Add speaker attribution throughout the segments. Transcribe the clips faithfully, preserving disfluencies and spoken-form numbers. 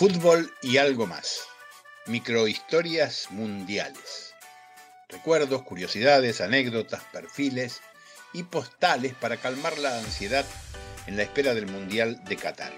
Speaker 1: Fútbol y algo más. Microhistorias mundiales. Recuerdos, curiosidades, anécdotas, perfiles y postales para calmar la ansiedad en la espera del Mundial de Qatar.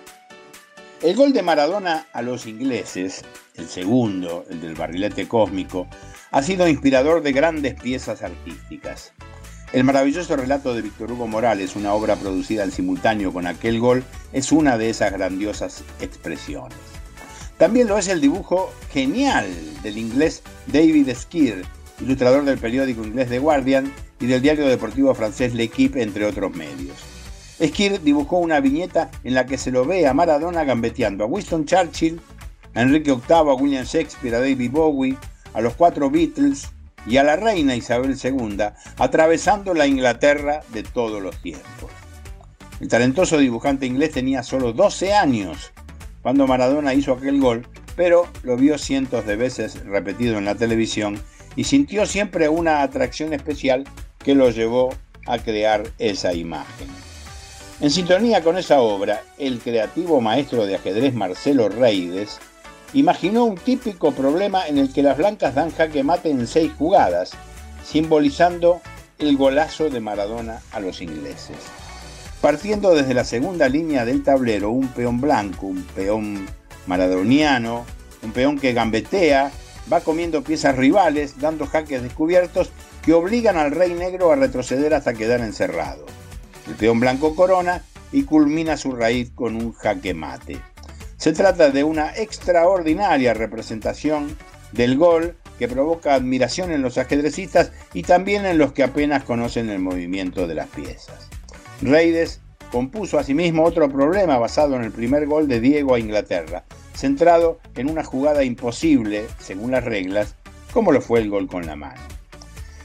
Speaker 1: El gol de Maradona a los ingleses, el segundo, el del barrilete cósmico, ha sido inspirador de grandes piezas artísticas. El maravilloso relato de Víctor Hugo Morales, una obra producida al simultáneo con aquel gol, es una de esas grandiosas expresiones. También lo es el dibujo genial del inglés David Esquire, ilustrador del periódico inglés The Guardian y del diario deportivo francés L'Équipe, entre otros medios. Esquire dibujó una viñeta en la que se lo ve a Maradona gambeteando a Winston Churchill, a Enrique octavo, a William Shakespeare, a David Bowie, a los cuatro Beatles y a la reina Isabel segunda, atravesando la Inglaterra de todos los tiempos. El talentoso dibujante inglés tenía solo doce años cuando Maradona hizo aquel gol, pero lo vio cientos de veces repetido en la televisión y sintió siempre una atracción especial que lo llevó a crear esa imagen. En sintonía con esa obra, el creativo maestro de ajedrez Marcelo Reides imaginó un típico problema en el que las blancas dan jaque mate en seis jugadas, simbolizando el golazo de Maradona a los ingleses. Partiendo desde la segunda línea del tablero, un peón blanco, un peón maradoniano, un peón que gambetea, va comiendo piezas rivales, dando jaques descubiertos que obligan al rey negro a retroceder hasta quedar encerrado. El peón blanco corona y culmina su raíz con un jaque mate. Se trata de una extraordinaria representación del gol que provoca admiración en los ajedrecistas y también en los que apenas conocen el movimiento de las piezas. Reides compuso asimismo otro problema basado en el primer gol de Diego a Inglaterra, centrado en una jugada imposible, según las reglas, como lo fue el gol con la mano.